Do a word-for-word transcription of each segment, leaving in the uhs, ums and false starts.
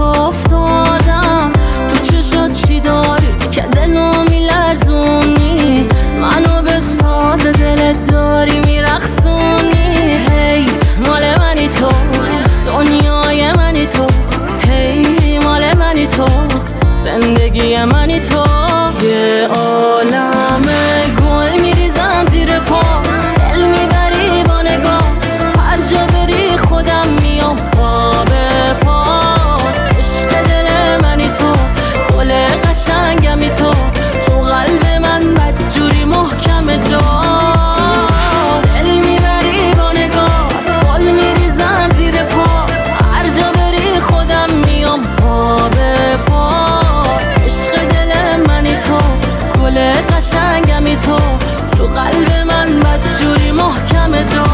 تو افتادم، تو چشات چی داری که دلو میلرزونی، منو به ساز دلت داری میرقصونی. هی مال منی تو، دنیای منی تو، هی مال منی تو، زندگی منی تو. یه عالم گل میریزم زیر پا، دل میبری با نگاه، هر جا بری خودم میام پا به پا. عشق دل منی تو، گل قشنگمی تو، تو قلب من بدجوری محکم جا. دل میبری با نگاه، گل میریزم زیر پا، هر جا بری خودم میام پا به پا. عشق دل منی تو، گل قشنگمی تو، تو قلب من بدجوری محکم جا.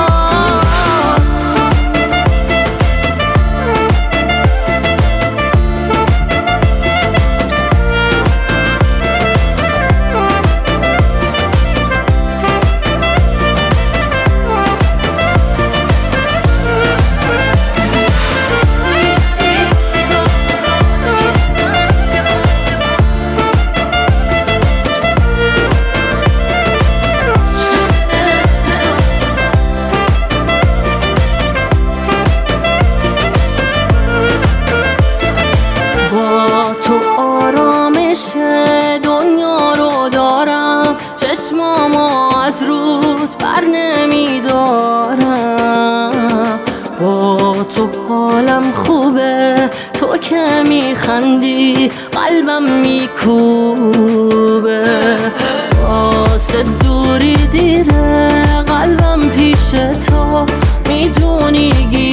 دنیا رو دارم، چشمامو از رود بر نمیدارم. با تو حالم خوبه، تو که میخندی قلبم میکوبه. واسه دوری دیره قلبم پیش تو، میدونی